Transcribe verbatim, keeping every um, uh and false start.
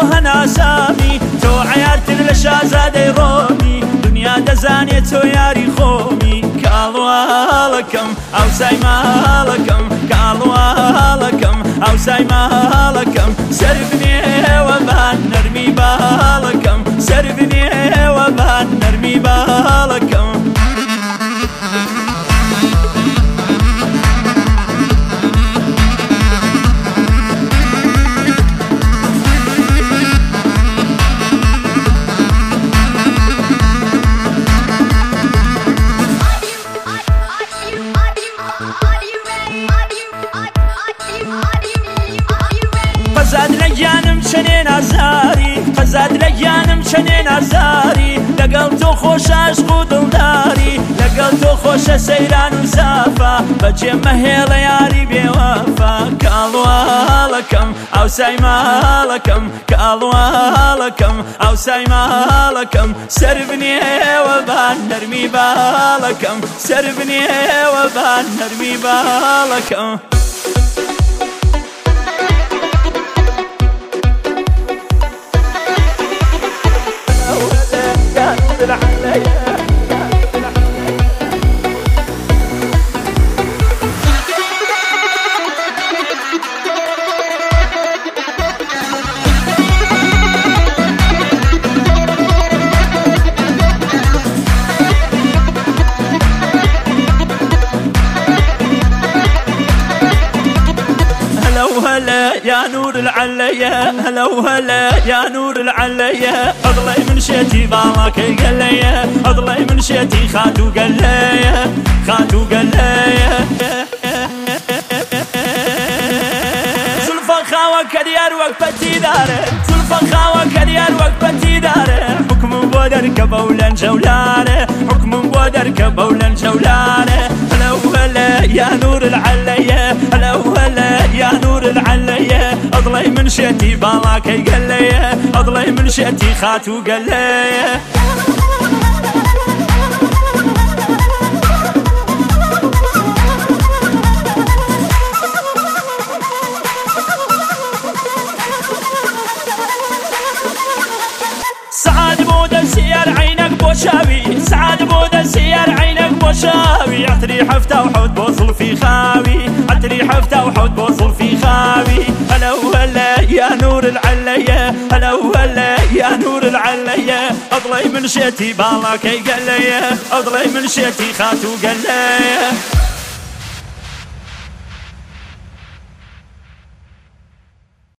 هنا سامي تو عيارتر لشازادي رومي دنيا دزاني تو ياري خومي كالوالكم او سايمالكم كالوالكم او سايمالكم سربني وبان نرمي بالكم سربني وبان نرمي بالكم قزاد لجانم چنین آزاری قزاد لجانم چنین آزاری لگل تو خوش عشق و دلداری لگل تو خوش سیران و صافا بچه مهیل یاری بیوفا کالوالکم او سایمالکم کالوالکم او سایمالکم سربنی و بان نرمی بالکم سربنی و بان نرمی بالکم هلا يا نور العليا هلا وهلا يا نور العليا اضلي من شيتي بالك قليا اضلي من شيتي خاتو قليا خاتو قليا زلفا خاوة كديار وقفتي داره زلفا خاوة كديار وقفتي داره حكم بودر كبولا جولانه حكم بودر كبولا جولانه هلا وهلا يا نور العليا هلا وهلا يا نور العليا اضلي من شيتي بالك قليا اضلي من شيتي خاتو قليا سعاد بود سيار عينك بوشاوي سعاد بود سيار عينك بوشاوي عطري حفته وحوت بوصل في خاوي عطري حفته وحوت بوصل في خاوي هلا وهلا يا نور العليا هلا وهلا يا نور العليا اضلي من شيتي بالك قليا اضلي من شيتي خاتو قليا